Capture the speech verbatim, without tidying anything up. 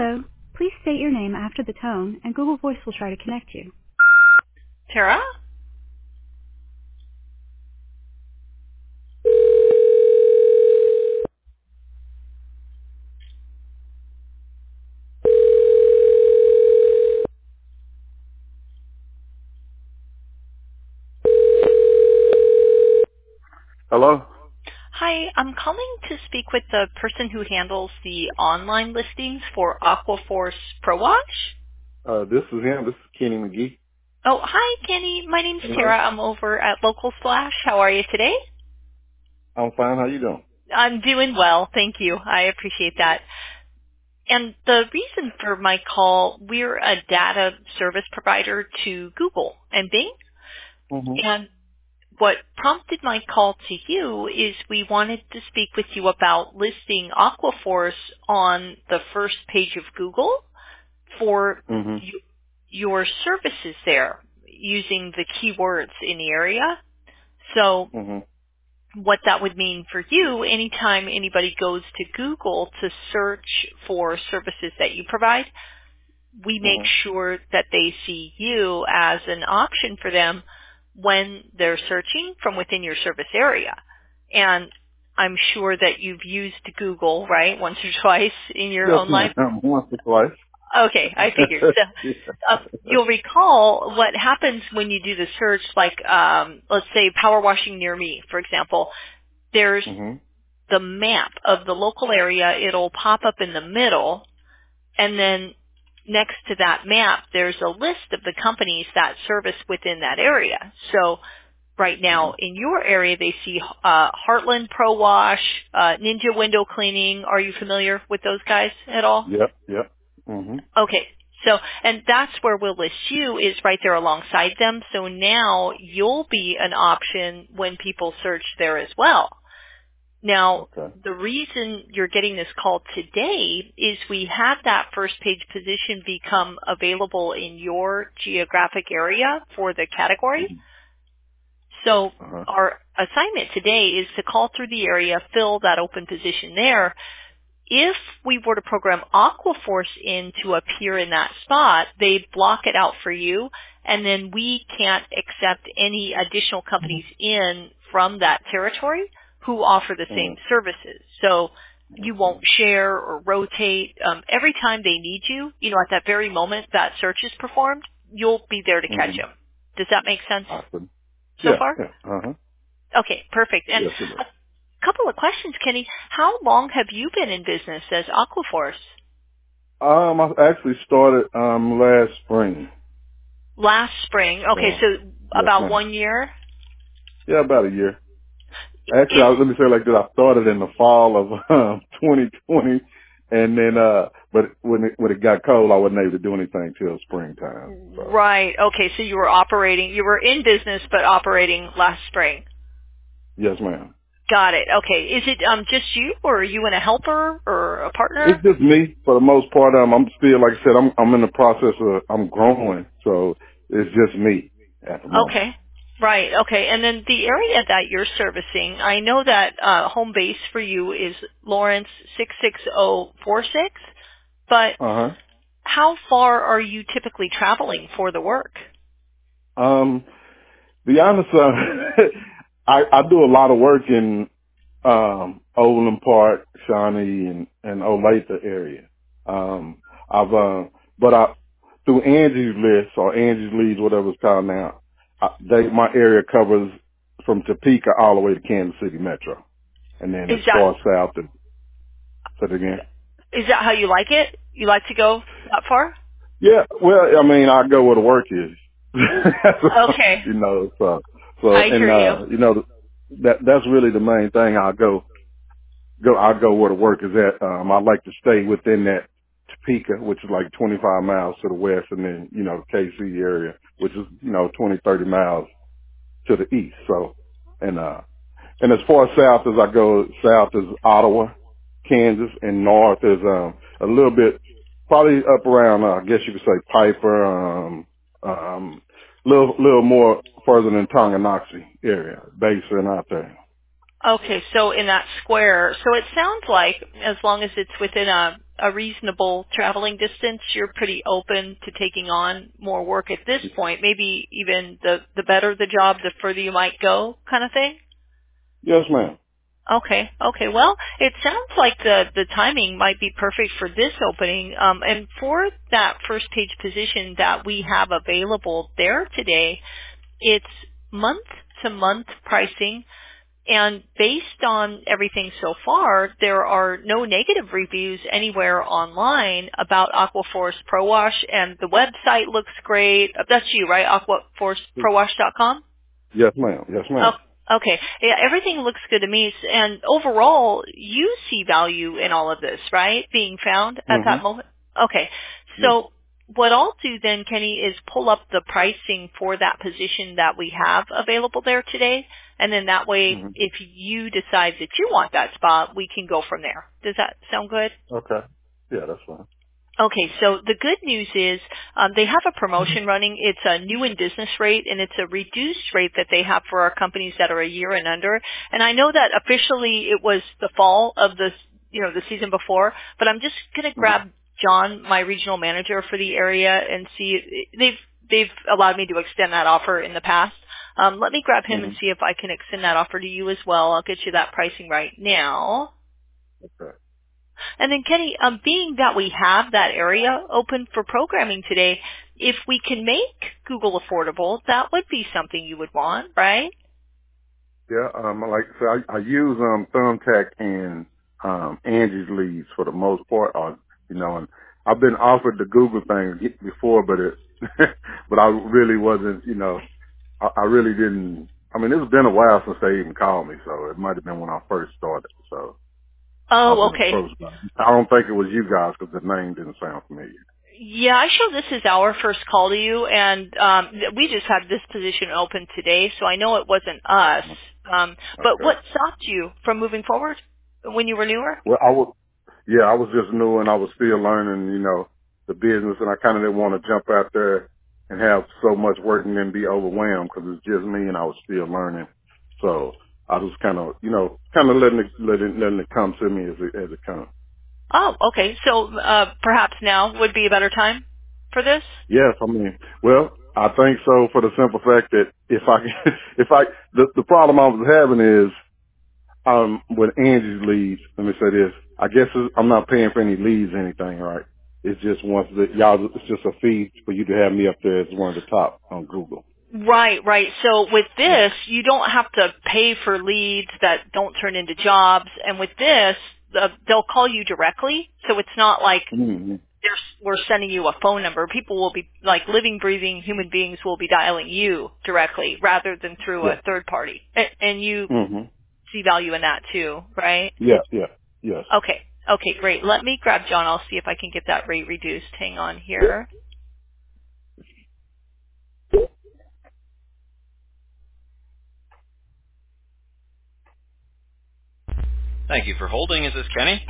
Hello. Please state your name after the tone, and Google Voice will try to connect you. Tara? Hello? Hi, I'm calling to speak with the person who handles the online listings for Aquaforce Pro Wash. Uh, this is him. This is Kenny McGee. Oh, hi, Kenny. My name's Hello? Tara. I'm over at Local Splash. How are you today? I'm fine. How you doing? I'm doing well. Thank you. I appreciate that. And the reason for my call, we're a data service provider to Google and Bing. Mm-hmm. And what prompted my call to you is we wanted to speak with you about listing Aquaforce on the first page of Google for Mm-hmm. y- your services there using the keywords in the area. So Mm-hmm. what that would mean for you, anytime anybody goes to Google to search for services that you provide, we make Mm-hmm. sure that they see you as an option for them when they're searching from within your service area. And I'm sure that you've used Google, right, once or twice in your Yes, own life. ma'am. Once or twice. Okay, I figured. So uh, you'll recall what happens when you do the search, like um, let's say power washing near me, for example. There's mm-hmm. the map of the local area. It'll pop up in the middle, and then next to that map, there's a list of the companies that service within that area. So right now Mm-hmm. in your area, they see uh, Heartland Pro Wash, uh, Ninja Window Cleaning. Are you familiar with those guys at all? Yep. Yep. Mm-hmm. Okay. So, and that's where we'll list you is right there alongside them. So now you'll be an option when people search there as well. Now, Okay. the reason you're getting this call today is we have that first page position become available in your geographic area for the category. Mm-hmm. So Uh-huh. our assignment today is to call through the area, fill that open position there. If we were to program Aquaforce in to appear in that spot, they block it out for you, and then we can't accept any additional companies in from that territory who offer the same Mm-hmm. services. So you Okay. won't share or rotate. Um, every time they need you, you know, at that very moment that search is performed, you'll be there to catch Mm-hmm. them. Does that make sense Awesome. so Yeah. far? Yeah. Uh-huh. Okay, perfect. And Yes, it is. a couple of questions, Kenny. How long have you been in business as Aquaforce? Um, I actually started um last spring. Last spring. Okay, So, so yes, about ma'am. one year. Yeah, about a year. Actually, Is I, let me say it like this. I started in the fall of um, twenty twenty, and then, uh, but when it, when it got cold, I wasn't able to do anything till springtime. So, right. Okay, so you were operating. You were in business, but operating last spring. yes, ma'am. Got it. Okay. Is it um just you, or are you and a helper or a It's partner? just me for the most part. Um, I'm still, like I said, I'm I'm in the process of I'm growing, so it's just me at the moment. Okay. Right. Okay. And then the area that you're servicing, I know that uh, home base for you is Lawrence six six zero four six, but Uh how far are you typically traveling for the work? huh. Um, be honest, uh, I I do a lot of work in um Overland Park, Shawnee, and and Olathe area. Um, I've uh, but I through Angie's List or Angie's Leads, whatever it's called now. I, they my area covers from Topeka all the way to Kansas City Metro, and then as Is that far south as say it again. is that how you like it? You like to go that far? Yeah, well, I mean, I go where the work is. Okay. you know, so so I and hear you. uh, you know that that's really the main thing. I go go I go where the work is at. Um, I like to stay within that Topeka, which is like twenty-five miles to the west, and then you know the K C area, which is you know twenty, thirty miles to the east. So, and uh, and as far south as I go, south is Ottawa, Kansas, and north is um a little bit probably up around uh, I guess you could say Piper, um, um, little little more further than Tonganoxie area, Basin out there. Okay, so in that square, so it sounds like as long as it's within a, a reasonable traveling distance, you're pretty open to taking on more work at this point. Maybe even the the better the job, the further you might go, kind of thing. Yes, ma'am. Okay. Okay. Well, it sounds like the, the timing might be perfect for this opening. Um, and for that first page position that we have available there today, it's month to month pricing. And based on everything so far, there are no negative reviews anywhere online about Aquaforce Pro Wash, and the website looks great. That's you, right? aquaforce pro wash dot com? Yes, ma'am. Yes, Oh, ma'am. okay. Yeah, everything looks good to me. And overall, you see value in all of this, right? Being found at that Mhm. moment? Okay. Yes. So what I'll do then, Kenny, is pull up the pricing for that position that we have available there today. And then that way, Mhm. if you decide that you want that spot, we can go from there. Does that sound good? Okay. Yeah, that's fine. Okay, so the good news is um, they have a promotion running. It's a new in business rate, and it's a reduced rate that they have for our companies that are a year and under. And I know that officially it was the fall of the you know the season before, but I'm just going to Mhm. grab John, my regional manager for the area, and see they've they've allowed me to extend that offer in the past. Um, let me grab him and Mhm. see if I can extend that offer to you as well. I'll get you that pricing right now. Okay. And then Kenny, um, being that we have that area open for programming today, if we can make Google affordable, that would be something you would want, right? Yeah. Um. Like I said, I, I use um Thumbtack and um Angie's Leads for the most part. Or you know, and I've been offered the Google thing before, but it, but I really wasn't. You know, I, I really didn't. I mean, it's been a while since they even called me, so it might have been when I first started. So I've Oh, been okay. approached by. I don't think it was you guys because the name didn't sound familiar. Yeah, I show this is our first call to you, and um, we just had this position open today, so I know it wasn't us. Um, but Okay. what stopped you from moving forward when you were newer? Well, I was, yeah, I was just new and I was still learning, you know, the business, and I kind of didn't want to jump out there and have so much work and then be overwhelmed because it's just me and I was still learning. So I was kind of, you know, kind of letting it, letting, letting it come to me as it, as it comes. Oh, okay. So uh, perhaps now would be a better time for this? Yes, I mean, well, I think so for the simple fact that if I, if I, the, the problem I was having is Um, with Angie's leads, let me say this. I guess it's, I'm not paying for any leads or anything, right? It's just once the, y'all, it's just a fee for you to have me up there as one of the top on Google. Right, right. So with Yeah. this, you don't have to pay for leads that don't turn into jobs. And with this, the, they'll call you directly. So it's not like Mm-hmm. they're, we're sending you a phone number. People will be, like living, breathing human beings will be dialing you directly rather than through a Yeah. third party. And, and you Mm-hmm. see value in that too, right? Yeah, yeah, yes. Okay. Okay, great. Let me grab John. I'll see if I can get that rate reduced. Hang on here. Thank you for holding. Is this Kenny?